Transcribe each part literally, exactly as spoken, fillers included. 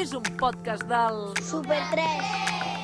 és un podcast del... Super tres.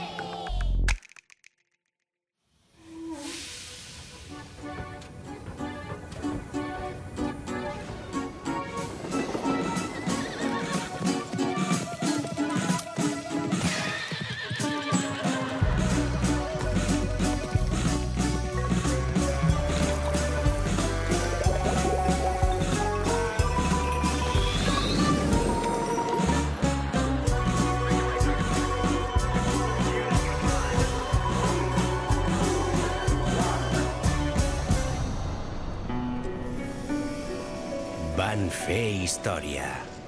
Van fer història.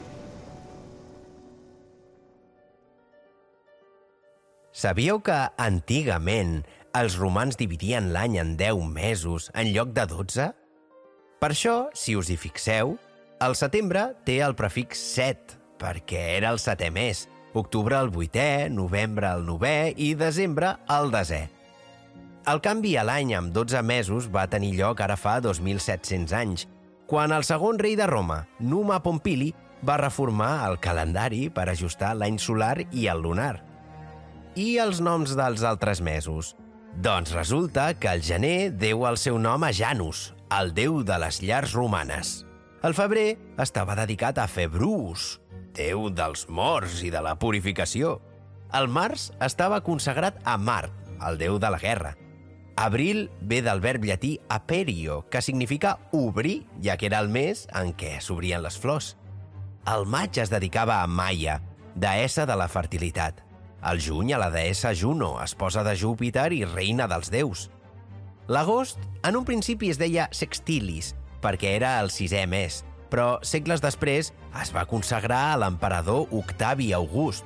Sabíeu que, antigament, els romans dividien l'any en deu mesos en lloc de dotze? Per això, si us hi fixeu, el setembre té el prefix set, perquè era el setè mes, octubre el vuitè, novembre el novè i desembre el desè. El canvi a l'any amb dotze mesos va tenir lloc ara fa dos mil set-cents anys, quan el segon rei de Roma, Numa Pompili, va reformar el calendari per ajustar l'any solar i el lunar. I els noms dels altres mesos? Doncs resulta que el gener deu el seu nom a Janus, el déu de les llars romanes. El febrer estava dedicat a Februs, déu dels morts i de la purificació. El març estava consagrat a Mart, el déu de la guerra. Abril ve del verb llatí aperio, que significa obrir, ja que era el mes en què s'obrien les flors. El maig es dedicava a Maia, deessa de la fertilitat. El juny a la deessa Juno, esposa de Júpiter i reina dels déus. L'agost, en un principi es deia Sextilis, perquè era el sisè mes, però segles després es va consagrar a l'emperador Octavi August.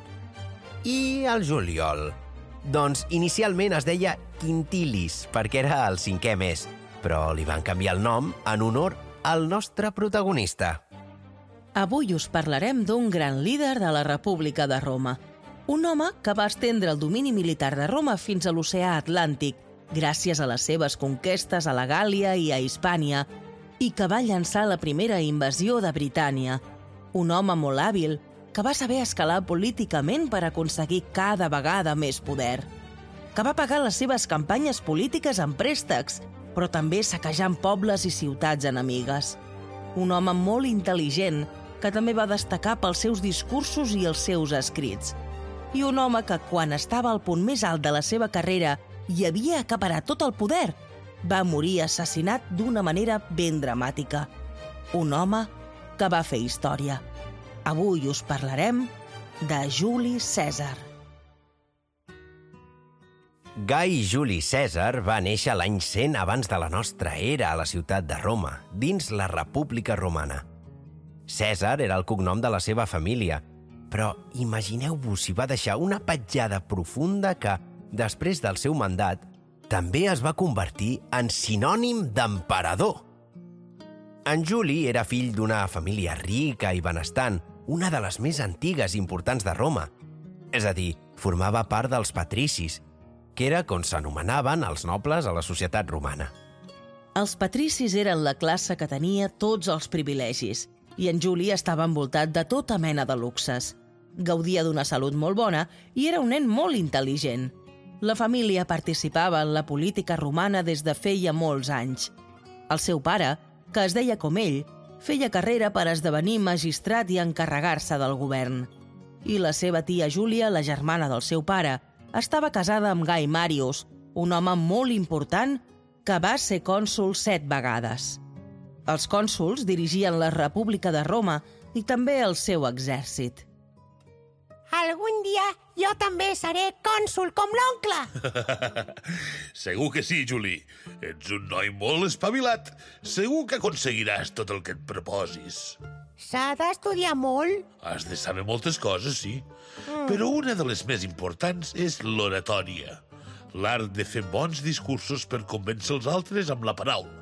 I el juliol? Doncs inicialment es deia Quintilis, perquè era el cinquè mes, però li van canviar el nom en honor al nostre protagonista. Avui us parlarem d'un gran líder de la República de Roma, un home que va estendre el domini militar de Roma fins a l'oceà Atlàntic, gràcies a les seves conquestes a la Gàl·lia i a Hispània, i que va llançar la primera invasió de Britània. Un home molt hàbil, que va saber escalar políticament per aconseguir cada vegada més poder, que va pagar les seves campanyes polítiques amb préstecs, però també saquejant pobles i ciutats enemigues. Un home molt intel·ligent, que també va destacar pels seus discursos i els seus escrits. I un home que, quan estava al punt més alt de la seva carrera i havia acaparat tot el poder, va morir assassinat d'una manera ben dramàtica. Un home que va fer història. Avui us parlarem de Juli Cèsar. Gai Juli Cèsar va néixer l'any cent abans de la nostra era a la ciutat de Roma, dins la República Romana. Cèsar era el cognom de la seva família, però imagineu-vos si va deixar una petjada profunda que, després del seu mandat, també es va convertir en sinònim d'emperador. En Juli era fill d'una família rica i benestant, una de les més antigues i importants de Roma. És a dir, formava part dels patricis, que era com s'anomenaven els nobles a la societat romana. Els patricis eren la classe que tenia tots els privilegis, i en Juli estava envoltat de tota mena de luxes. Gaudia d'una salut molt bona i era un nen molt intel·ligent. La família participava en la política romana des de feia molts anys. El seu pare, que es deia com ell, feia carrera per esdevenir magistrat i encarregar-se del govern. I la seva tia Júlia, la germana del seu pare, estava casada amb Gai Marius, un home molt important que va ser cònsol set vegades. Els cònsols dirigien la República de Roma i també el seu exèrcit. Algun dia jo també seré cònsol com l'oncle. Segur que sí, Juli. Ets un noi molt espavilat. Segur que aconseguiràs tot el que et proposis. S'ha d'estudiar molt? Has de saber moltes coses, sí. Mm. Però una de les més importants és l'oratòria. L'art de fer bons discursos per convèncer els altres amb la paraula.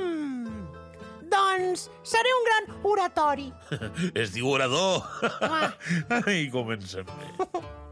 Doncs seré un gran oratori. Es diu orador. Ah. I comencem bé.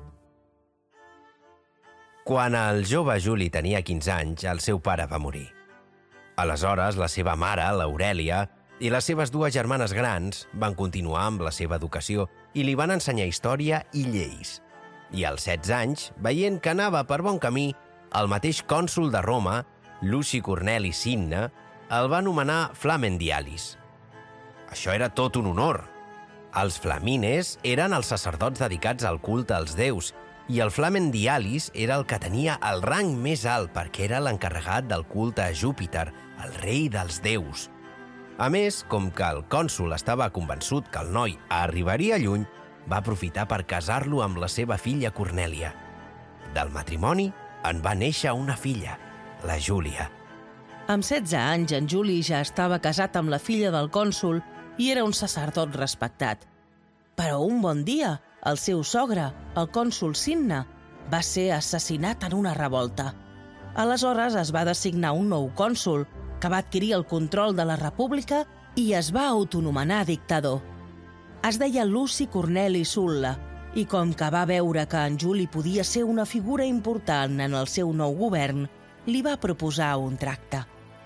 Quan el jove Juli tenia quinze anys, el seu pare va morir. Aleshores, la seva mare, l'Aurèlia, i les seves dues germanes grans van continuar amb la seva educació i li van ensenyar història i lleis. I als setze anys, veient que anava per bon camí, el mateix cònsol de Roma, Luci Corneli Cinna, el va anomenar Flamen Dialis. Això era tot un honor. Els flamines eren els sacerdots dedicats al culte als déus i el Flamen Dialis era el que tenia el rang més alt perquè era l'encarregat del culte a Júpiter, el rei dels déus. A més, com que el cònsol estava convençut que el noi arribaria lluny, va aprofitar per casar-lo amb la seva filla Cornèlia. Del matrimoni en va néixer una filla, la Júlia. Amb setze anys, en Juli ja estava casat amb la filla del cònsol i era un sacerdot respectat. Però un bon dia, el seu sogre, el cònsol Cinna, va ser assassinat en una revolta. Aleshores es va designar un nou cònsol que va adquirir el control de la república i es va autonomenar dictador. Es deia Luci Corneli Sulla i com que va veure que en Juli podia ser una figura important en el seu nou govern, li va proposar un tracte.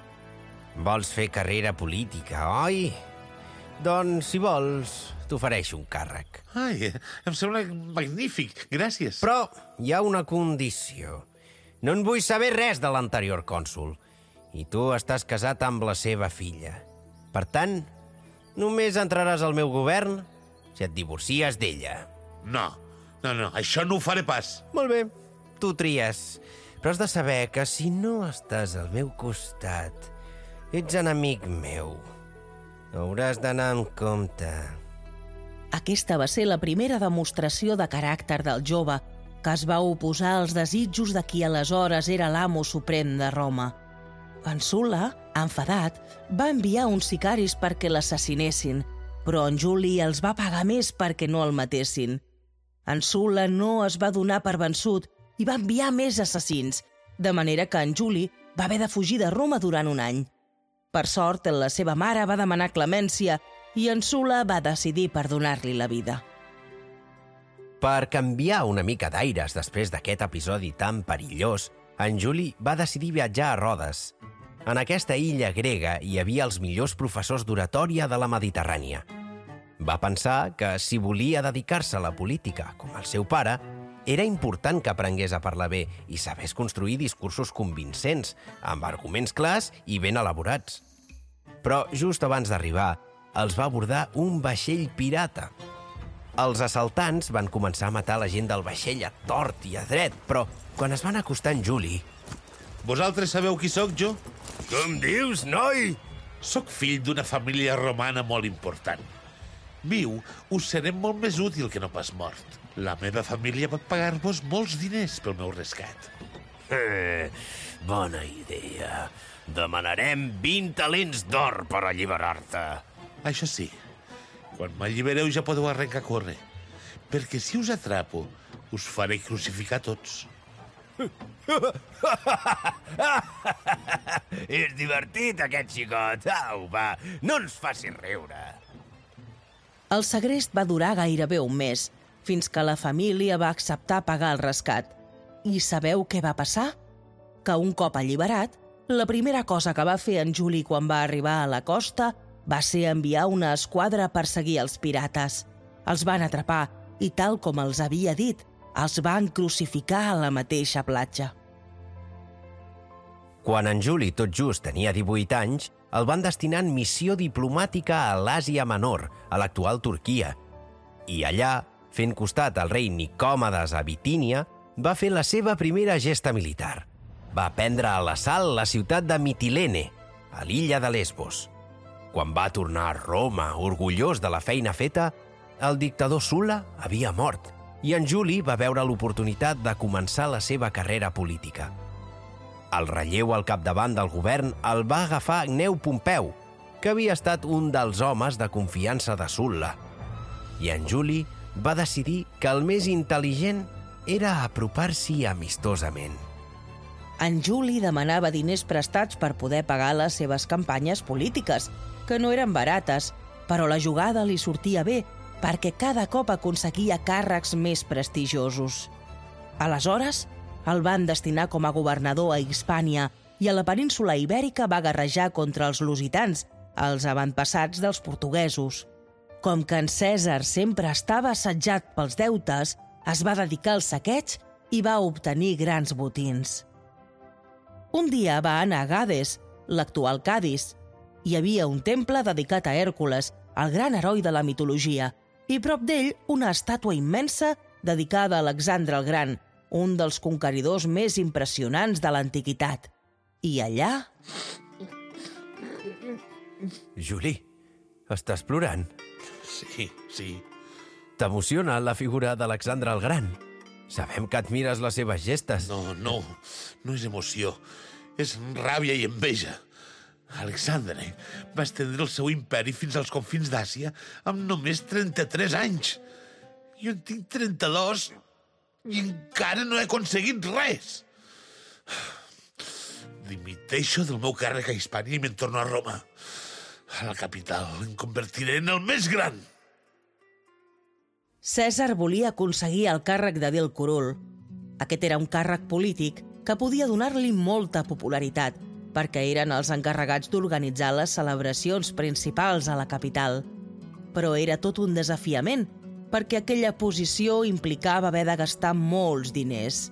Vols fer carrera política, oi? Doncs, si vols, t'ofereixo un càrrec. Ai, em sembla magnífic, gràcies. Però hi ha una condició. No en vull saber res de l'anterior cònsol. I tu estàs casat amb la seva filla. Per tant, només entraràs al meu govern si et divorcies d'ella. No, no, no, això no ho faré pas. Molt bé, tu tries. Però has de saber que si no estàs al meu costat, ets enemic meu. Hauràs d'anar amb compte. Aquesta va ser la primera demostració de caràcter del jove, que es va oposar als desitjos de qui aleshores era l'amo suprem de Roma. En Sulla, enfadat, va enviar uns sicaris perquè l'assassinessin, però en Juli els va pagar més perquè no el matessin. En Sulla no es va donar per vençut i va enviar més assassins, de manera que en Juli va haver de fugir de Roma durant un any. Per sort, la seva mare va demanar clemència i en Sulla va decidir perdonar-li la vida. Per canviar una mica d'aires després d'aquest episodi tan perillós, en Juli va decidir viatjar a Rodes. En aquesta illa grega hi havia els millors professors d'oratòria de la Mediterrània. Va pensar que, si volia dedicar-se a la política com el seu pare, era important que aprengués a parlar bé i sabés construir discursos convincents, amb arguments clars i ben elaborats. Però just abans d'arribar, els va abordar un vaixell pirata. Els assaltants van començar a matar la gent del vaixell a tort i a dret, però quan es van acostar en Juli... Vosaltres sabeu qui sóc jo? Com dius, noi? Soc fill d'una família romana molt important. Viu, us seré molt més útil que no pas mort. La meva família pot pagar-vos molts diners pel meu rescat. Eh, bona idea. Demanarem vint talents d'or per alliberar-te. Això sí, quan m'allibereu ja podeu arrencar a córrer, perquè si us atrapo, us faré crucificar tots. És divertit, aquest xicot. Au, va, no ens facis riure. El segrest va durar gairebé un mes, fins que la família va acceptar pagar el rescat. I sabeu què va passar? Que un cop alliberat, la primera cosa que va fer en Juli quan va arribar a la costa va ser enviar una esquadra a perseguir els pirates. Els van atrapar i, tal com els havia dit, els van crucificar a la mateixa platja. Quan en Juli tot just tenia divuit anys, el van destinar en missió diplomàtica a l'Àsia Menor, a l'actual Turquia. I allà, fent costat al rei Nicòmedes a Bitínia, va fer la seva primera gesta militar. Va prendre a l'assalt la ciutat de Mitilene, a l'illa de Lesbos. Quan va tornar a Roma, orgullós de la feina feta, el dictador Sulla havia mort i en Juli va veure l'oportunitat de començar la seva carrera política. El relleu al capdavant del govern el va agafar Gneu Pompeu, que havia estat un dels homes de confiança de Sulla. I en Juli va decidir que el més intel·ligent era apropar-s'hi amistosament. En Juli demanava diners prestats per poder pagar les seves campanyes polítiques, que no eren barates, però la jugada li sortia bé, perquè cada cop aconseguia càrrecs més prestigiosos. Aleshores, el van destinar com a governador a Hispània i a la península ibèrica va guerrejar contra els lusitans, els avantpassats dels portuguesos. Com que en Cèsar sempre estava assetjat pels deutes, es va dedicar al saqueig i va obtenir grans botins. Un dia va anar a Gades, l'actual Cadis. Hi havia un temple dedicat a Hèrcules, el gran heroi de la mitologia, i prop d'ell una estàtua immensa dedicada a Alexandre el Gran, un dels conqueridors més impressionants de l'antiguitat. I allà... Juli, estàs plorant? Sí, sí. T'emociona la figura d'Alexandre el Gran? Sabem que admires les seves gestes. No, no, no és emoció. És ràbia i enveja. Alexandre va estendre el seu imperi fins als confins d'Àsia amb només trenta-tres anys. Jo en tinc trenta-dos i encara no he aconseguit res. Dimiteixo del meu càrrec a Hispània i me'n torno a Roma. A la capital em convertiré en el més gran. Cèsar volia aconseguir el càrrec d'edil curul. Aquest era un càrrec polític que podia donar-li molta popularitat, perquè eren els encarregats d'organitzar les celebracions principals a la capital. Però era tot un desafiament, perquè aquella posició implicava haver de gastar molts diners.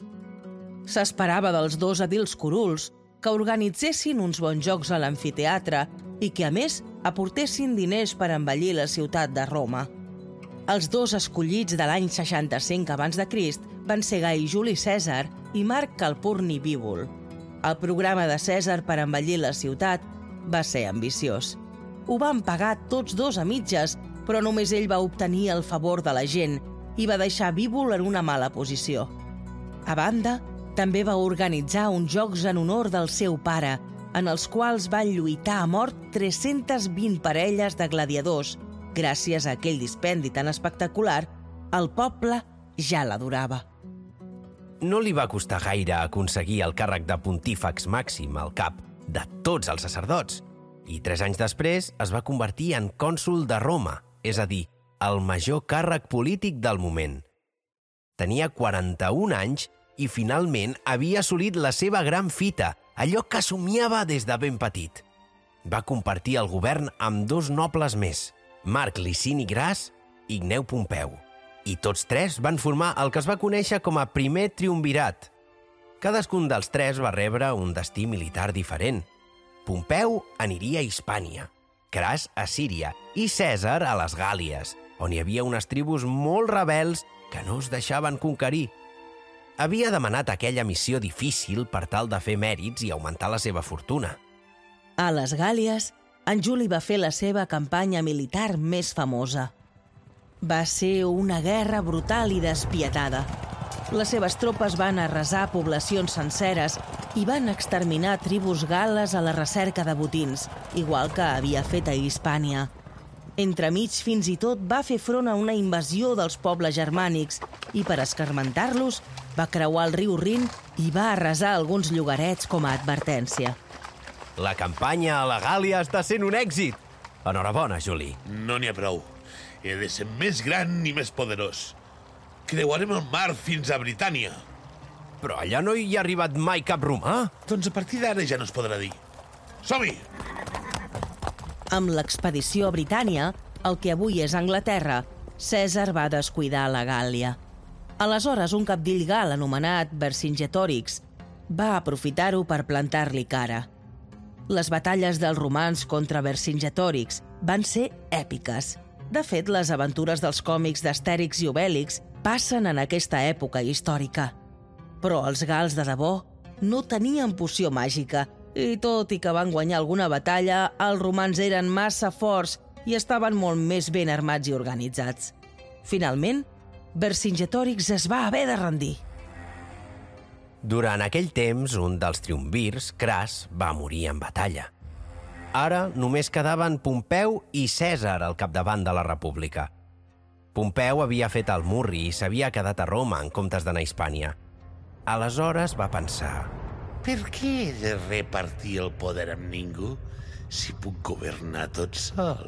S'esperava dels dos edils curuls que organitzessin uns bons jocs a l'amfiteatre i que, a més, aportessin diners per embellir la ciutat de Roma. Els dos escollits de l'any seixanta-cinc abans de Crist van ser Gai Juli Cèsar i Marc Calpurni Bíbul. El programa de Cèsar per embellir la ciutat va ser ambiciós. Ho van pagar tots dos a mitges, però només ell va obtenir el favor de la gent i va deixar Bíbul en una mala posició. A banda, també va organitzar uns jocs en honor del seu pare, en els quals van lluitar a mort tres-centes vint parelles de gladiadors. Gràcies a aquell dispendi tan espectacular, el poble ja l'adorava. No li va costar gaire aconseguir el càrrec de pontífex màxim al cap de tots els sacerdots, i tres anys després es va convertir en cònsol de Roma, és a dir, el major càrrec polític del moment. Tenia quaranta-un anys i finalment havia assolit la seva gran fita, allò que somiava des de ben petit. Va compartir el govern amb dos nobles més, Marc Licini Gras i Gneu Pompeu, i tots tres van formar el que es va conèixer com a primer triumvirat. Cadascun dels tres va rebre un destí militar diferent. Pompeu aniria a Hispània, Gras a Síria i Cèsar a les Gàlies, on hi havia unes tribus molt rebels que no es deixaven conquerir. Havia demanat aquella missió difícil per tal de fer mèrits i augmentar la seva fortuna. A les Gàlies, en Juli va fer la seva campanya militar més famosa. Va ser una guerra brutal i despietada. Les seves tropes van arrasar poblacions senceres i van exterminar tribus gal·les a la recerca de botins, igual que havia fet a Hispània. Entremig, fins i tot, va fer front a una invasió dels pobles germànics i, per escarmentar-los, va creuar el riu Rin i va arrasar alguns llogarets com a advertència. La campanya a la Gàlia està sent un èxit! Enhorabona, Juli. No n'hi ha prou. He de ser més gran i més poderós. Creuarem el mar fins a Britània. Però allà no hi ha arribat mai cap romà. Doncs a partir d'ara ja no es podrà dir. Som-hi! Amb l'expedició a Britània, el que avui és Anglaterra, Cèsar va descuidar la Gàl·lia. Aleshores, un cabdill gal anomenat Vercingetòrix va aprofitar-ho per plantar-li cara. Les batalles dels romans contra Vercingetòrix van ser èpiques. De fet, les aventures dels còmics d'Astèrix i Obèlix passen en aquesta època històrica. Però els gals de debò no tenien poció màgica i, tot i que van guanyar alguna batalla, els romans eren massa forts i estaven molt més ben armats i organitzats. Finalment, Vercingetòrix es va haver de rendir. Durant aquell temps, un dels triumvirs, Cras, va morir en batalla. Ara només quedaven Pompeu i Cèsar al capdavant de la república. Pompeu havia fet el murri i s'havia quedat a Roma en comptes d'anar a Hispània. Aleshores va pensar: per què he de repartir el poder amb ningú si puc governar tot sol?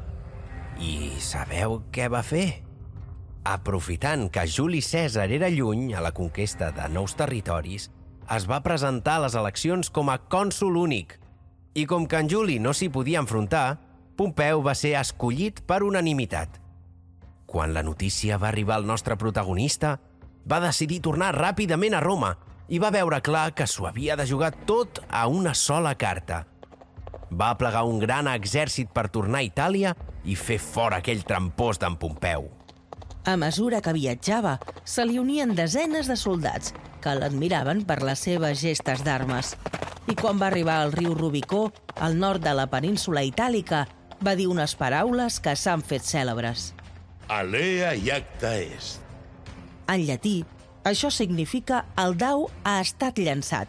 I sabeu què va fer? Aprofitant que Juli Cèsar era lluny a la conquesta de nous territoris, es va presentar a les eleccions com a cònsol únic. I com que en Juli no s'hi podia enfrontar, Pompeu va ser escollit per unanimitat. Quan la notícia va arribar al nostre protagonista, va decidir tornar ràpidament a Roma i va veure clar que s'ho havia de jugar tot a una sola carta. Va plegar un gran exèrcit per tornar a Itàlia i fer fora aquell trampós d'en Pompeu. A mesura que viatjava, se li unien desenes de soldats que l'admiraven per les seves gestes d'armes. I quan va arribar al riu Rubicó, al nord de la península itàlica, va dir unes paraules que s'han fet cèlebres. Alea iacta est. En llatí, això significa el dau ha estat llançat.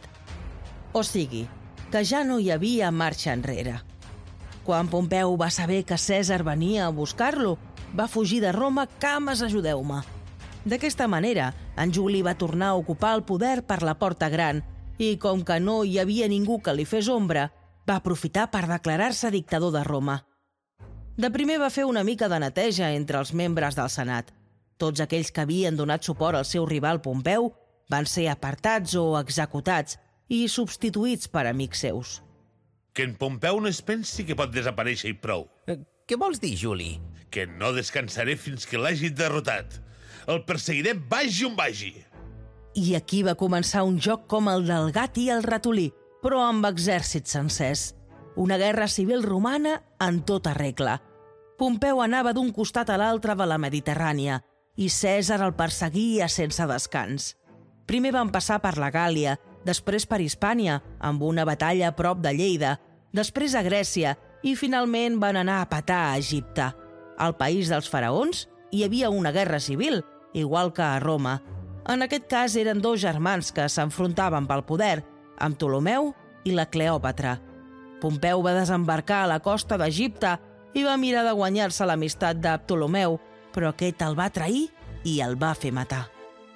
O sigui, que ja no hi havia marxa enrere. Quan Pompeu va saber que Cèsar venia a buscar-lo, va fugir de Roma cames ajudeu-me. D'aquesta manera, en Juli va tornar a ocupar el poder per la Porta Gran i, com que no hi havia ningú que li fes ombra, va aprofitar per declarar-se dictador de Roma. De primer va fer una mica de neteja entre els membres del Senat. Tots aquells que havien donat suport al seu rival Pompeu van ser apartats o executats i substituïts per amics seus. Que en Pompeu no es pensi que pot desaparèixer i prou. Eh, Què vols dir, Juli? Que no descansaré fins que l'hagi derrotat. El perseguiré vagi on vagi. I aquí va començar un joc com el del gat i el ratolí, però amb exèrcits sencers. Una guerra civil romana en tota regla. Pompeu anava d'un costat a l'altre de la Mediterrània i Cèsar el perseguia sense descans. Primer van passar per la Gàlia, després per Hispània, amb una batalla a prop de Lleida, després a Grècia i finalment van anar a petar a Egipte. Al país dels faraons hi havia una guerra civil, igual que a Roma. En aquest cas eren dos germans que s'enfrontaven pel poder, amb Ptolomeu i la Cleòpatra. Pompeu va desembarcar a la costa d'Egipte i va mirar de guanyar-se l'amistat de Ptolomeu, però aquest el va trair i el va fer matar.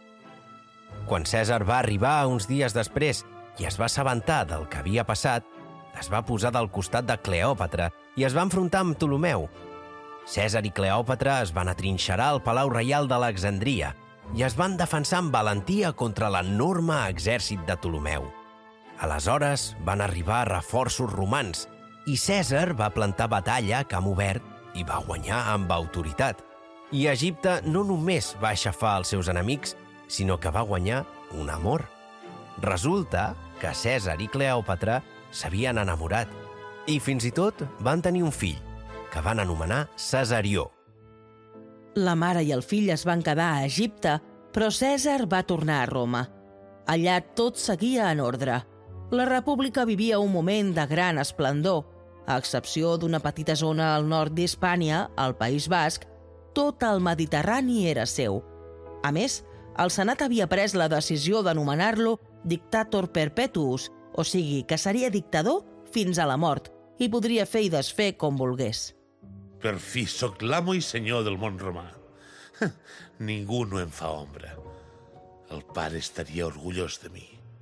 Quan Cèsar va arribar uns dies després i es va assabentar del que havia passat, es va posar del costat de Cleòpatra i es va enfrontar amb Ptolomeu. Cèsar i Cleòpatra es van atrinxerar al Palau Reial d'Alexandria i es van defensar amb valentia contra l'enorme exèrcit de Ptolomeu. Aleshores van arribar reforços romans i Cèsar va plantar batalla a camp obert i va guanyar amb autoritat. I Egipte no només va aixafar els seus enemics, sinó que va guanyar un amor. Resulta que Cèsar i Cleòpatra s'havien enamorat i fins i tot van tenir un fill, que van anomenar Cesarió. La mare i el fill es van quedar a Egipte, però Cèsar va tornar a Roma. Allà tot seguia en ordre. La república vivia un moment de gran esplendor. A excepció d'una petita zona al nord d'Hispània, al País Basc, tot el Mediterrani era seu. A més, el Senat havia pres la decisió d'anomenar-lo Dictator Perpetuus, o sigui, que seria dictador fins a la mort i podria fer i desfer com volgués. Per fi sóc l'amo i senyor del món romà. Ningú no em fa ombra. El pare estaria orgullós de mi.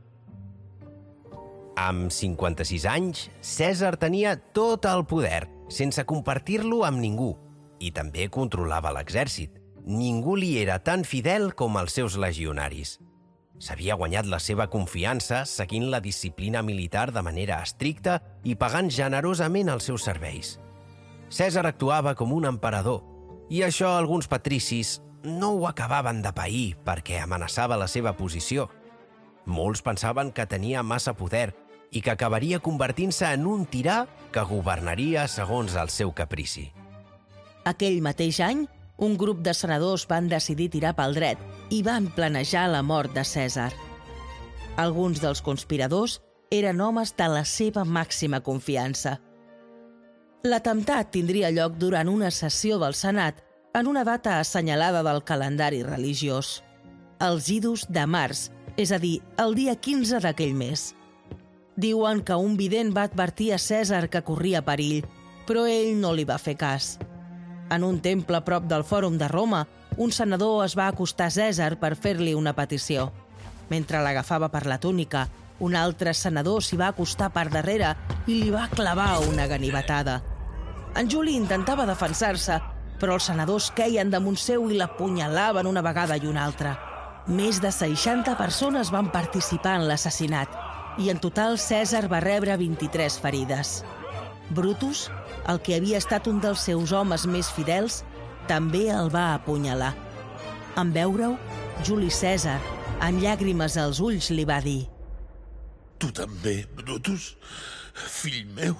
Amb cinquanta-sis anys, Cèsar tenia tot el poder, sense compartir-lo amb ningú, i també controlava l'exèrcit. Ningú li era tan fidel com els seus legionaris. S'havia guanyat la seva confiança seguint la disciplina militar de manera estricta i pagant generosament els seus serveis. Cèsar actuava com un emperador, i això alguns patricis no ho acabaven de pair perquè amenaçava la seva posició. Molts pensaven que tenia massa poder i que acabaria convertint-se en un tirà que governaria segons el seu caprici. Aquell mateix any, un grup de senadors van decidir tirar pel dret i van planejar la mort de Cèsar. Alguns dels conspiradors eren homes de la seva màxima confiança. L'atemptat tindria lloc durant una sessió del Senat en una data assenyalada del calendari religiós, els idus de març, és a dir, el dia quinze d'aquell mes. Diuen que un vident va advertir a Cèsar que corria perill, però ell no li va fer cas. En un temple a prop del Fòrum de Roma, un senador es va acostar a Cèsar per fer-li una petició. Mentre l'agafava per la túnica, un altre senador s'hi va acostar per darrere i li va clavar una ganivetada. En Juli intentava defensar-se, però els senadors queien damunt seu i l'apunyalaven una vegada i una altra. Més de seixanta persones van participar en l'assassinat i en total Cèsar va rebre vint-i-tres ferides. Brutus, el que havia estat un dels seus homes més fidels, també el va apunyalar. En veure-ho, Juli Cèsar, amb llàgrimes als ulls, li va dir: Tu també, Brutus, fill meu.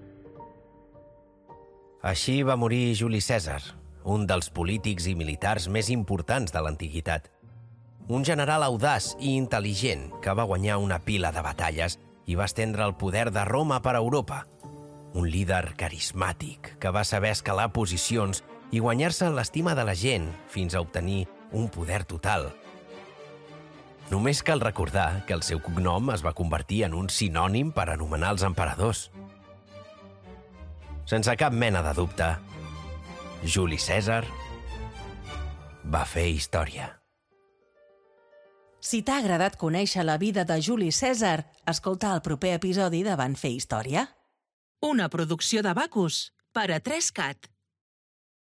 Així va morir Juli Cèsar, un dels polítics i militars més importants de l'antiguitat. Un general audaç i intel·ligent que va guanyar una pila de batalles i va estendre el poder de Roma per Europa. Un líder carismàtic que va saber escalar posicions i guanyar-se l'estima de la gent fins a obtenir un poder total. Només cal recordar que el seu cognom es va convertir en un sinònim per anomenar els emperadors. Sense cap mena de dubte, Juli Cèsar va fer història. Si t'ha agradat conèixer la vida de Juli Cèsar, escolta el proper episodi de Van fer història. Una producció de Bacus per a tres cat.